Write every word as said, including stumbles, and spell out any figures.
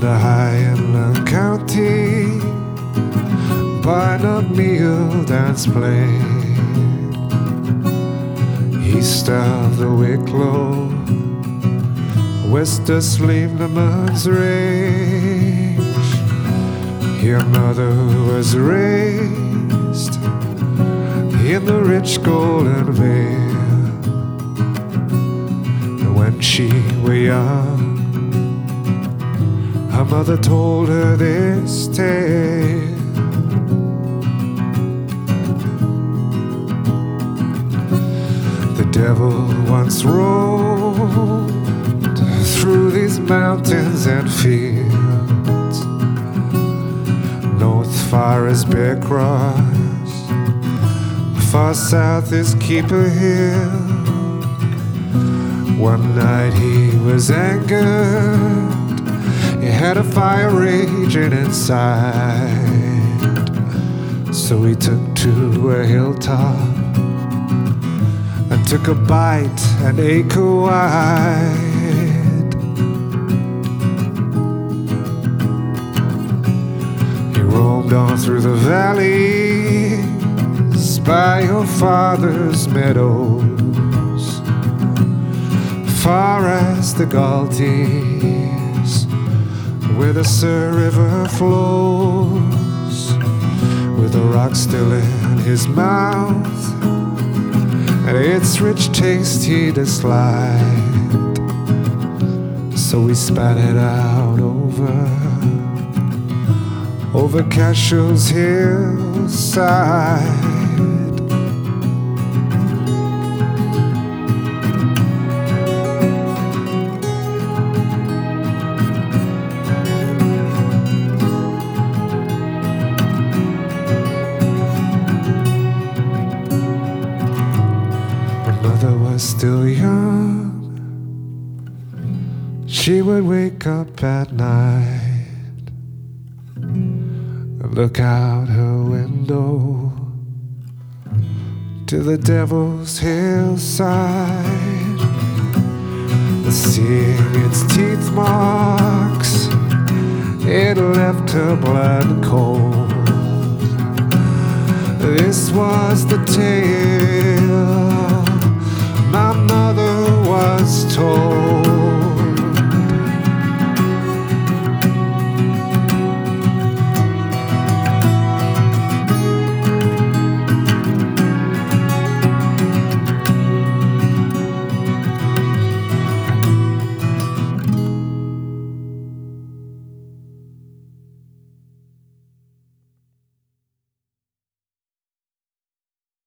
the Highland County Barnum Meal dance played east of the Wicklow, west of Slievnaman's range. Your mother was raised in the rich Golden Vale. When she was young, her mother told her this tale. The devil once roamed through these mountains and fields, north far as Bear Cross, far south is Keeper Hill. One night he was angered, he had a fire raging inside. So he took to a hilltop and took a bite an acre wide. He roamed on through the valleys by your father's meadows, far as the Galties, where the Sur River flows, with a rock still in his mouth, and its rich taste he disliked. So he spat it out over, over Cashew's hillside. Was still young, she would wake up at night and look out her window to the devil's hillside, seeing its teeth marks. It left her blood cold. This was the tale